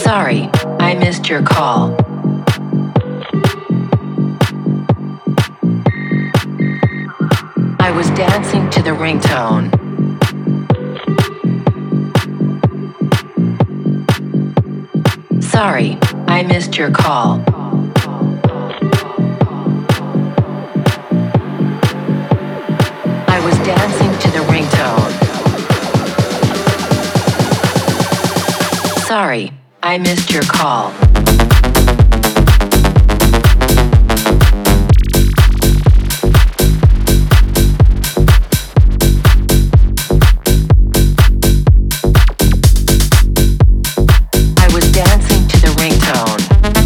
Sorry, I missed your call. I was dancing to the ringtone. Sorry, I missed your call. I was dancing to the ringtone. Sorry, I missed your call. I was dancing to the ringtone.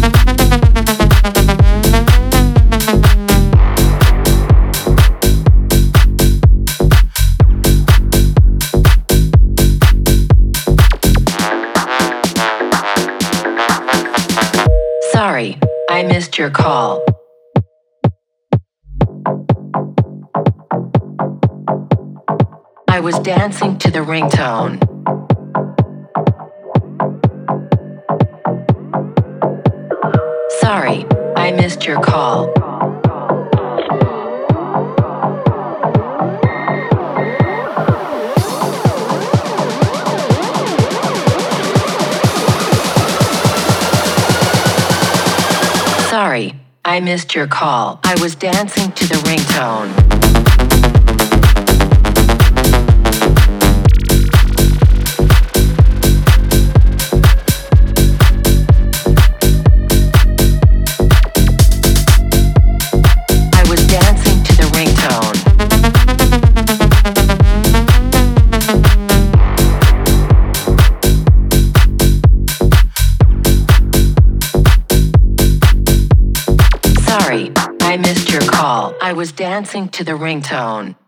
Sorry, I missed your call. I was dancing to the ringtone. Sorry, I missed your call. Sorry, I missed your call. I was dancing to the ringtone. I was dancing to the ringtone. Sorry, I missed your call. I was dancing to the ringtone.